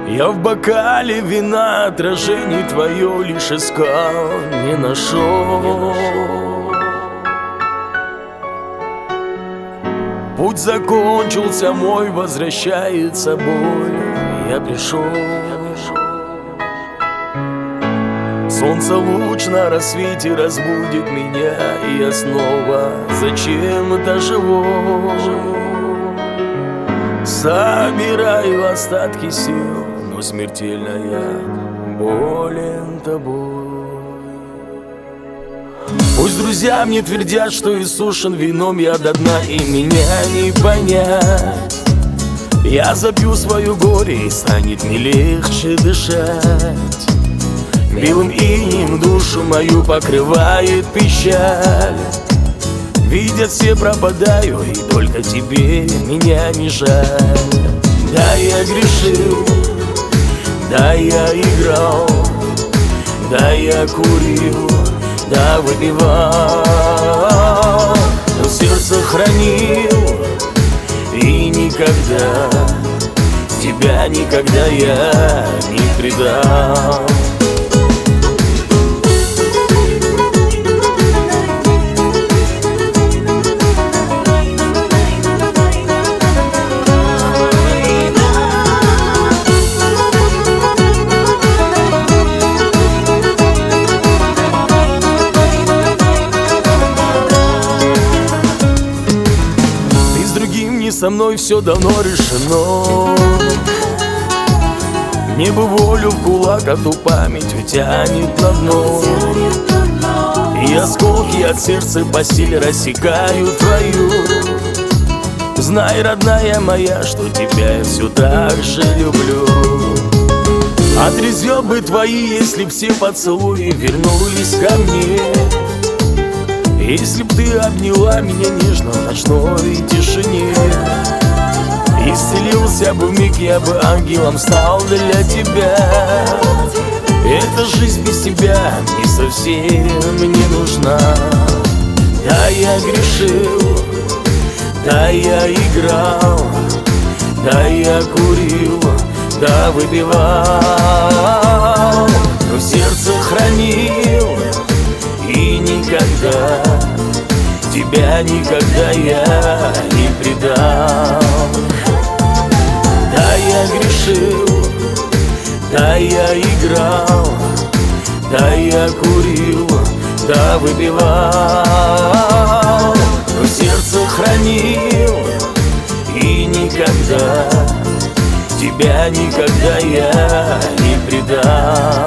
Я в бокале вина отражений твое лишь искал, не нашел. Путь закончился мой, возвращается боль. Я пришел. Солнце луч на рассвете разбудит меня, и я снова зачем-то живой. Собираю остатки сил, но смертельно я болен тобой. Пусть друзья мне твердят, что иссушен вином я до дна, и меня не понять. Я запью свое горе, и станет мне легче дышать. Белым инеем душу мою покрывает печаль. Видят все, пропадаю, и только тебе меня не жаль. Да, я грешил, да, я играл, да, я курил, да, выпивал, но сердце хранил, и никогда, тебя никогда я не предал. Со мной все давно решено. Мне бы волю в кулак, а ту память утянет на дно. И осколки от сердца постель рассекают твою. Знай, родная моя, что тебя я все так же люблю. Отрезвел бы твои, если б все поцелуи вернулись ко мне. Если б ты обняла меня нежно в ночной тишине, исцелился бы вмиг, я бы ангелом стал для тебя. Эта жизнь без тебя не совсем не нужна. Да, я грешил, да, я играл, да, я курил, да, выпивал, но сердце хранил, и никогда, тебя никогда я не предал. Да, я грешил, да, я играл, да, я курил, да, выпивал, но сердце хранил, и никогда, тебя никогда я не предал.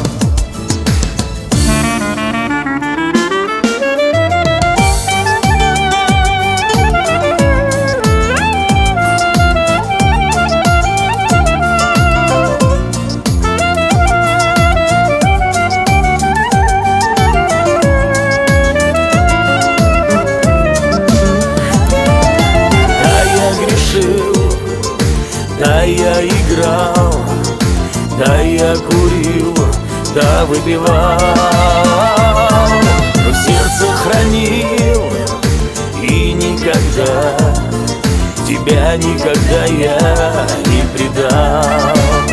Да, я играл, да, я курил, да, выпивал, но сердце хранил, и никогда, тебя никогда я не предал.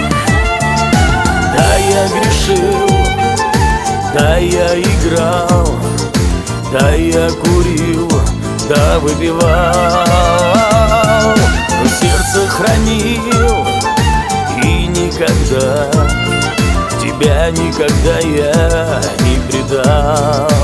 Да, я грешил, да, я играл, да, я курил, да, выпивал, но сердце хранил, и никогда, тебя никогда я не предал.